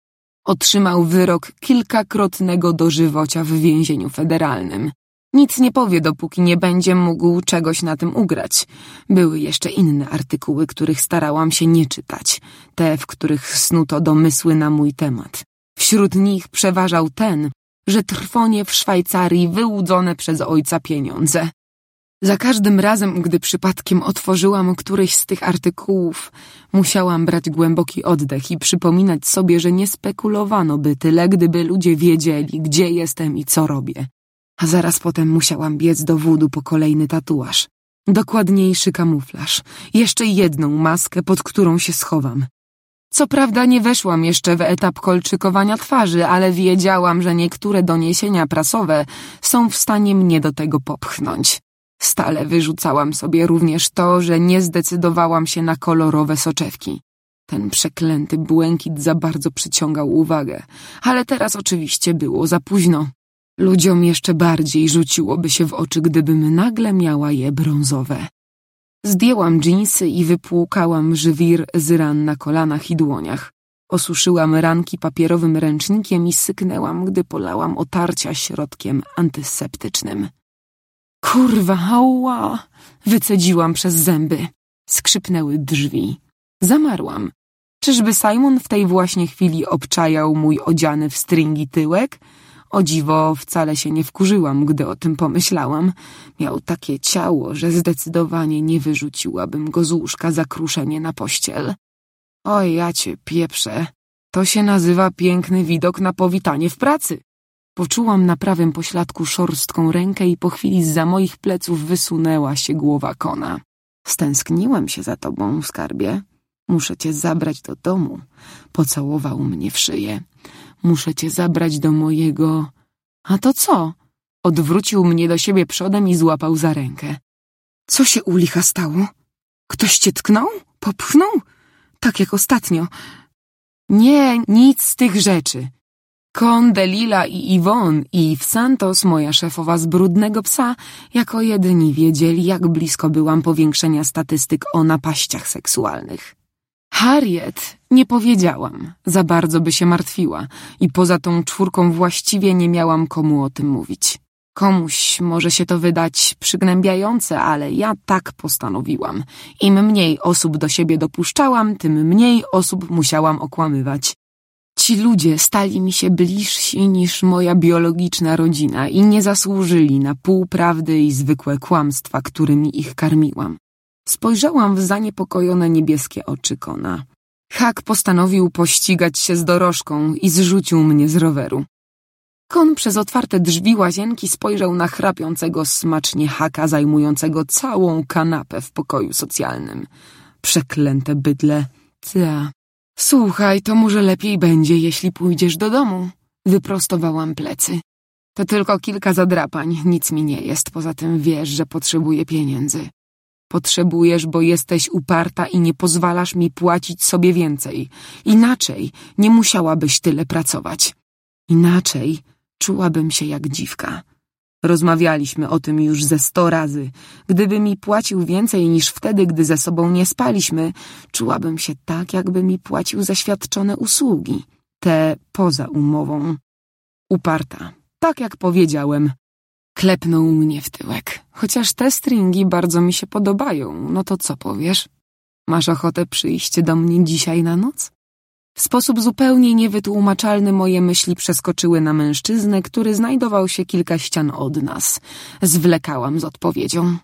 Otrzymał wyrok kilkakrotnego dożywocia w więzieniu federalnym. Nic nie powie, dopóki nie będzie mógł czegoś na tym ugrać. Były jeszcze inne artykuły, których starałam się nie czytać, te, w których snuto domysły na mój temat. Wśród nich przeważał ten, że trwonie w Szwajcarii wyłudzone przez ojca pieniądze. Za każdym razem, gdy przypadkiem otworzyłam któryś z tych artykułów, musiałam brać głęboki oddech i przypominać sobie, że nie spekulowano by tyle, gdyby ludzie wiedzieli, gdzie jestem i co robię. A zaraz potem musiałam biec do Voodoo po kolejny tatuaż. Dokładniejszy kamuflaż, jeszcze jedną maskę, pod którą się schowam. Co prawda nie weszłam jeszcze w etap kolczykowania twarzy, ale wiedziałam, że niektóre doniesienia prasowe są w stanie mnie do tego popchnąć. Stale wyrzucałam sobie również to, że nie zdecydowałam się na kolorowe soczewki. Ten przeklęty błękit za bardzo przyciągał uwagę, ale teraz oczywiście było za późno. Ludziom jeszcze bardziej rzuciłoby się w oczy, gdybym nagle miała je brązowe. Zdjęłam dżinsy i wypłukałam żwir z ran na kolanach i dłoniach. Osuszyłam ranki papierowym ręcznikiem i syknęłam, gdy polałam otarcia środkiem antyseptycznym. Kurwa, ała! Wycedziłam przez zęby. Skrzypnęły drzwi. Zamarłam. Czyżby Simon w tej właśnie chwili obczajał mój odziany w stringi tyłek? O dziwo, wcale się nie wkurzyłam, gdy o tym pomyślałam. Miał takie ciało, że zdecydowanie nie wyrzuciłabym go z łóżka za kruszenie na pościel. Oj, ja cię pieprzę. To się nazywa piękny widok na powitanie w pracy. Poczułam na prawym pośladku szorstką rękę i po chwili zza moich pleców wysunęła się głowa Kona. Stęskniłem się za tobą, skarbie. Muszę cię zabrać do domu. Pocałował mnie w szyję. Muszę cię zabrać do mojego... A to co? Odwrócił mnie do siebie przodem i złapał za rękę. Co się u licha stało? Ktoś cię tknął? Popchnął? Tak jak ostatnio. Nie, nic z tych rzeczy. Kon, Delila i Yvonne i Yves Santos, moja szefowa z Brudnego Psa, jako jedyni wiedzieli, jak blisko byłam powiększenia statystyk o napaściach seksualnych. Harriet, nie powiedziałam, za bardzo by się martwiła i poza tą czwórką właściwie nie miałam komu o tym mówić. Komuś może się to wydać przygnębiające, ale ja tak postanowiłam. Im mniej osób do siebie dopuszczałam, tym mniej osób musiałam okłamywać. Ci ludzie stali mi się bliżsi niż moja biologiczna rodzina i nie zasłużyli na półprawdy i zwykłe kłamstwa, którymi ich karmiłam. Spojrzałam w zaniepokojone niebieskie oczy Kona. Huck postanowił pościgać się z dorożką i zrzucił mnie z roweru. Kon przez otwarte drzwi łazienki spojrzał na chrapiącego smacznie Hucka zajmującego całą kanapę w pokoju socjalnym. Przeklęte bydle. Ta. Słuchaj, to może lepiej będzie, jeśli pójdziesz do domu. Wyprostowałam plecy. To tylko kilka zadrapań, nic mi nie jest, poza tym wiesz, że potrzebuję pieniędzy. Potrzebujesz, bo jesteś uparta i nie pozwalasz mi płacić sobie więcej. Inaczej nie musiałabyś tyle pracować. Inaczej czułabym się jak dziwka. Rozmawialiśmy o tym już ze 100 razy. Gdyby mi płacił więcej niż wtedy, gdy ze sobą nie spaliśmy, czułabym się tak, jakby mi płacił za świadczone usługi. Te poza umową. Uparta. Tak jak powiedziałem. Klepnął mnie w tyłek. Chociaż te stringi bardzo mi się podobają, no to co powiesz? Masz ochotę przyjść do mnie dzisiaj na noc? W sposób zupełnie niewytłumaczalny moje myśli przeskoczyły na mężczyznę, który znajdował się kilka ścian od nas. Zwlekałam z odpowiedzią.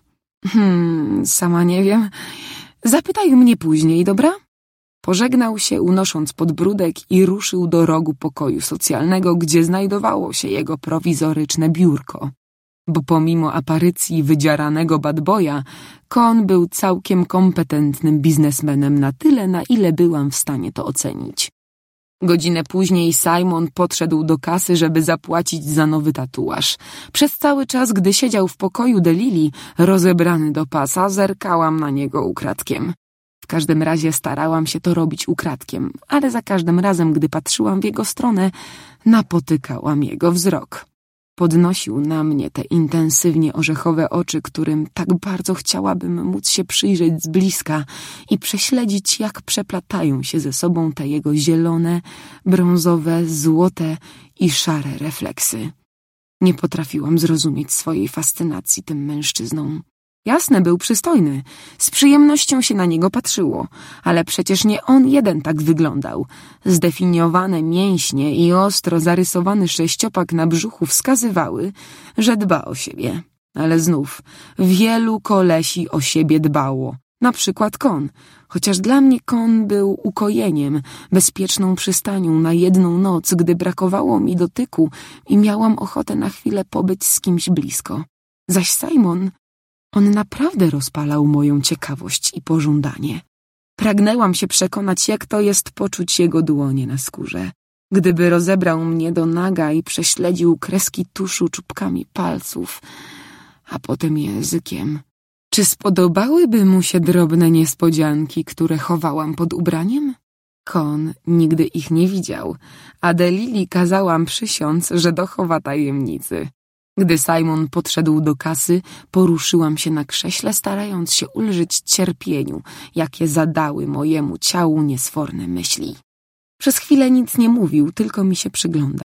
Sama nie wiem. Zapytaj mnie później, dobra? Pożegnał się, unosząc podbródek i ruszył do rogu pokoju socjalnego, gdzie znajdowało się jego prowizoryczne biurko. Bo pomimo aparycji wydziaranego bad boya, Kon był całkiem kompetentnym biznesmenem na tyle, na ile byłam w stanie to ocenić. Godzinę później Simon podszedł do kasy, żeby zapłacić za nowy tatuaż. Przez cały czas, gdy siedział w pokoju Delili, rozebrany do pasa, zerkałam na niego ukradkiem. W każdym razie starałam się to robić ukradkiem, ale za każdym razem, gdy patrzyłam w jego stronę, napotykałam jego wzrok. Podnosił na mnie te intensywnie orzechowe oczy, którym tak bardzo chciałabym móc się przyjrzeć z bliska i prześledzić, jak przeplatają się ze sobą te jego zielone, brązowe, złote i szare refleksy. Nie potrafiłam zrozumieć swojej fascynacji tym mężczyzną. Jasne, był przystojny, z przyjemnością się na niego patrzyło, ale przecież nie on jeden tak wyglądał. Zdefiniowane mięśnie i ostro zarysowany sześciopak na brzuchu wskazywały, że dba o siebie. Ale znów, wielu kolesi o siebie dbało, na przykład Kon, chociaż dla mnie Kon był ukojeniem, bezpieczną przystanią na jedną noc, gdy brakowało mi dotyku i miałam ochotę na chwilę pobyć z kimś blisko. Zaś Simon... On naprawdę rozpalał moją ciekawość i pożądanie. Pragnęłam się przekonać, jak to jest poczuć jego dłonie na skórze. Gdyby rozebrał mnie do naga i prześledził kreski tuszu czubkami palców, a potem językiem. Czy spodobałyby mu się drobne niespodzianki, które chowałam pod ubraniem? Kon nigdy ich nie widział, a Delili kazałam przysiąc, że dochowa tajemnicy. Gdy Simon podszedł do kasy, poruszyłam się na krześle, starając się ulżyć cierpieniu, jakie zadały mojemu ciału niesforne myśli. Przez chwilę nic nie mówił, tylko mi się przyglądał.